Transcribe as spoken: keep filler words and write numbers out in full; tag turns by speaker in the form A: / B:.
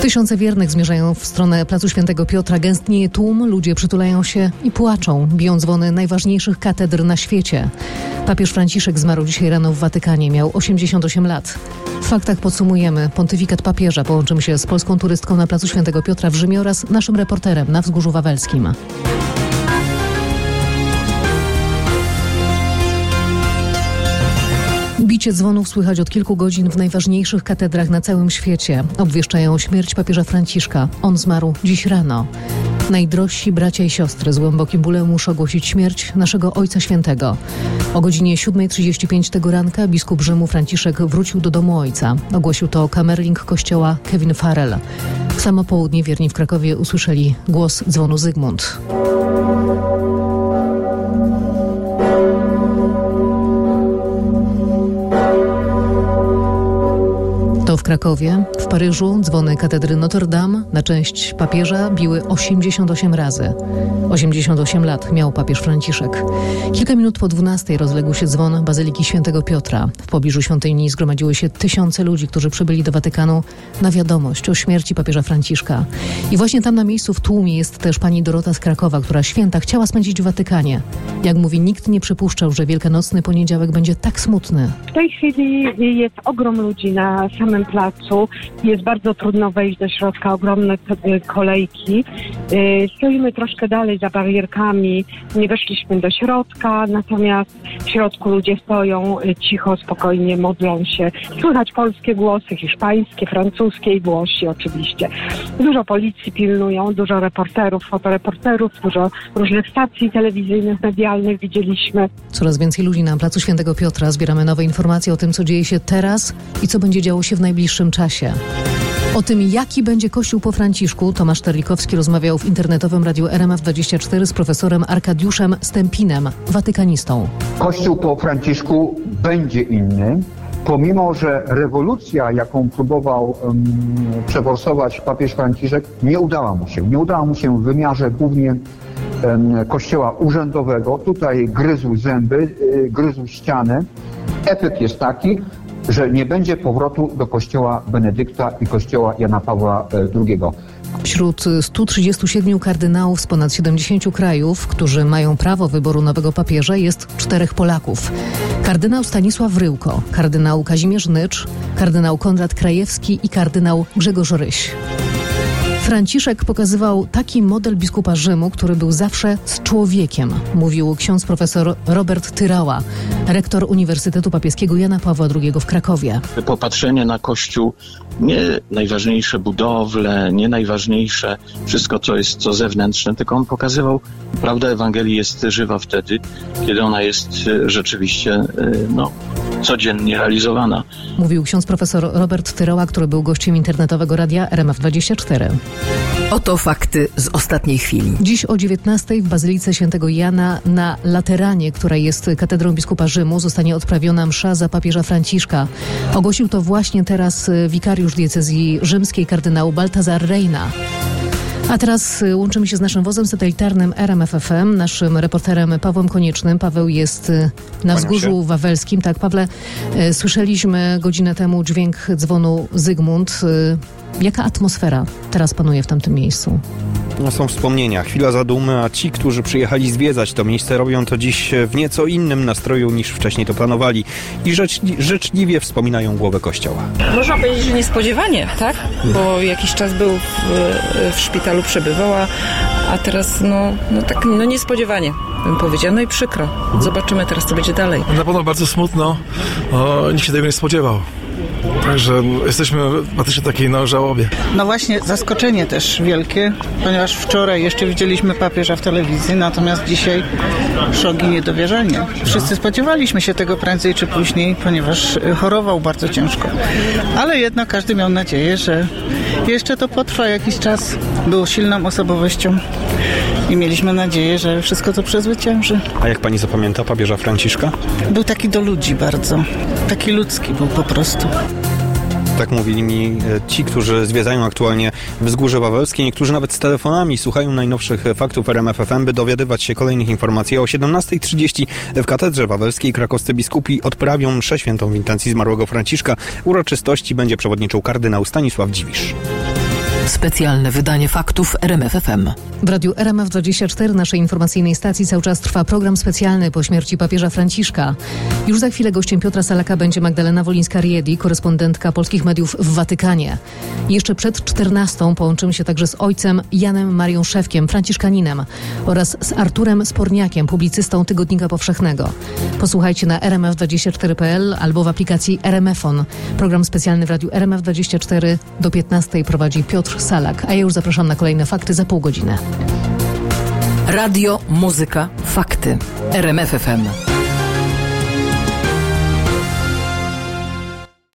A: Tysiące wiernych zmierzają w stronę Placu Świętego Piotra. Gęstnieje tłum, ludzie przytulają się i płaczą, biją dzwony najważniejszych katedr na świecie. Papież Franciszek zmarł dzisiaj rano w Watykanie. Miał osiemdziesiąt osiem lat. W faktach podsumujemy pontyfikat papieża. Połączymy się z polską turystką na Placu Świętego Piotra w Rzymie oraz naszym reporterem na Wzgórzu Wawelskim. Bicie dzwonów słychać od kilku godzin w najważniejszych katedrach na całym świecie. Obwieszczają śmierć papieża Franciszka. On zmarł dziś rano. Najdrożsi bracia i siostry z głębokim bólem muszą ogłosić śmierć naszego Ojca Świętego. O godzinie siódma trzydzieści pięć tego ranka biskup Rzymu Franciszek wrócił do domu ojca. Ogłosił to kamerling kościoła Kevin Farrell. W samo południe wierni w Krakowie usłyszeli głos dzwonu Zygmunt. To w Krakowie, w Paryżu dzwony katedry Notre Dame na cześć papieża biły osiemdziesiąt osiem razy. osiemdziesiąt osiem lat miał papież Franciszek. Kilka minut po dwunastej rozległ się dzwon Bazyliki Świętego Piotra. W pobliżu świątyni zgromadziły się tysiące ludzi, którzy przybyli do Watykanu na wiadomość o śmierci papieża Franciszka. I właśnie tam na miejscu w tłumie jest też pani Dorota z Krakowa, która święta chciała spędzić w Watykanie. Jak mówi, nikt nie przypuszczał, że wielkanocny poniedziałek będzie tak smutny.
B: W tej chwili jest ogrom ludzi na samym placu. Jest bardzo trudno wejść do środka, ogromne kolejki. Stoimy troszkę dalej za barierkami, nie weszliśmy do środka, natomiast w środku ludzie stoją cicho, spokojnie, modlą się. Słychać polskie głosy, hiszpańskie, francuskie i Włosi oczywiście. Dużo policji pilnują, dużo reporterów, fotoreporterów, dużo różnych stacji telewizyjnych, medialnych widzieliśmy.
A: Coraz więcej ludzi na Placu Świętego Piotra. Zbieramy nowe informacje o tym, co dzieje się teraz i co będzie działo się w najbliższym czasie. O tym, jaki będzie Kościół po Franciszku, Tomasz Terlikowski rozmawiał w internetowym radiu R M F dwadzieścia cztery z profesorem Arkadiuszem Stępinem, watykanistą.
C: Kościół po Franciszku będzie inny, pomimo że rewolucja, jaką próbował um, przeforsować papież Franciszek, nie udała mu się. Nie udała mu się w wymiarze głównie um, kościoła urzędowego. Tutaj gryzł zęby, y, gryzł ścianę. Efekt jest taki, że nie będzie powrotu do kościoła Benedykta i kościoła Jana Pawła drugiego.
A: Wśród stu trzydziestu siedmiu kardynałów z ponad siedemdziesięciu krajów, którzy mają prawo wyboru nowego papieża, jest czterech Polaków. Kardynał Stanisław Ryłko, kardynał Kazimierz Nycz, kardynał Konrad Krajewski i kardynał Grzegorz Ryś. Franciszek pokazywał taki model biskupa Rzymu, który był zawsze z człowiekiem, mówił ksiądz profesor Robert Tyrała, rektor Uniwersytetu Papieskiego Jana Pawła drugiego w Krakowie.
D: Popatrzenie na Kościół, nie najważniejsze budowle, nie najważniejsze wszystko, co jest co zewnętrzne, tylko on pokazywał, prawda Ewangelii jest żywa wtedy, kiedy ona jest rzeczywiście no, codziennie realizowana.
A: Mówił ksiądz profesor Robert Tyrała, który był gościem internetowego radia R M F dwadzieścia cztery.
E: Oto fakty z ostatniej chwili.
A: Dziś o dziewiętnastej w Bazylice Świętego Jana na Lateranie, która jest katedrą biskupa Rzymu, zostanie odprawiona msza za papieża Franciszka. Ogłosił to właśnie teraz wikariusz diecezji rzymskiej kardynał Baltazar Reina. A teraz łączymy się z naszym wozem satelitarnym R M F F M, naszym reporterem Pawłem Koniecznym. Paweł jest na Wzgórzu Wawelskim. Tak, Pawle, słyszeliśmy godzinę temu dźwięk dzwonu Zygmunt. Jaka atmosfera teraz panuje w tamtym miejscu?
F: No, są wspomnienia, chwila zadumy, a ci, którzy przyjechali zwiedzać to miejsce, robią to dziś w nieco innym nastroju niż wcześniej to planowali i rzecz, życzliwie wspominają głowę kościoła.
G: Można powiedzieć, że niespodziewanie, tak? Bo jakiś czas był w, w szpitalu, przebywał, a, a teraz no, no tak no niespodziewanie bym powiedział, no i przykro. Zobaczymy teraz, co będzie dalej.
H: Na pewno bardzo smutno, o, nikt się tego nie spodziewał. Także jesteśmy praktycznie takiej no, żałobie.
I: No właśnie, zaskoczenie też wielkie, ponieważ wczoraj jeszcze widzieliśmy papieża w telewizji, natomiast dzisiaj szok i niedowierzanie. Wszyscy spodziewaliśmy się tego prędzej czy później, ponieważ chorował bardzo ciężko. Ale jednak każdy miał nadzieję, że jeszcze to potrwa jakiś czas. Był silną osobowością i mieliśmy nadzieję, że wszystko to przezwycięży.
F: A jak pani zapamięta papieża Franciszka?
I: Był taki do ludzi bardzo. Taki ludzki był po prostu.
F: Tak mówili mi ci, którzy zwiedzają aktualnie Wzgórze Wawelskie. Niektórzy nawet z telefonami słuchają najnowszych faktów R M F F M, by dowiadywać się kolejnych informacji. O siedemnasta trzydzieści w Katedrze Wawelskiej krakowscy biskupi odprawią mszę świętą w intencji zmarłego Franciszka. Uroczystości będzie przewodniczył kardynał Stanisław Dziwisz.
E: Specjalne wydanie faktów R M F F M.
A: W radiu R M F dwadzieścia cztery, naszej informacyjnej stacji, cały czas trwa program specjalny po śmierci papieża Franciszka. Już za chwilę gościem Piotra Salaka będzie Magdalena Wolińska-Riedi, korespondentka polskich mediów w Watykanie. Jeszcze przed czternastą połączymy się także z ojcem Janem Marią Szewkiem, franciszkaninem, oraz z Arturem Sporniakiem, publicystą Tygodnika Powszechnego. Posłuchajcie na r m f dwadzieścia cztery kropka p l albo w aplikacji R M F on. Program specjalny w radiu R M F dwadzieścia cztery do piętnastej prowadzi Piotr Salak, a ja już zapraszam na kolejne fakty za pół godziny.
E: Radio, muzyka, fakty. R M F F M.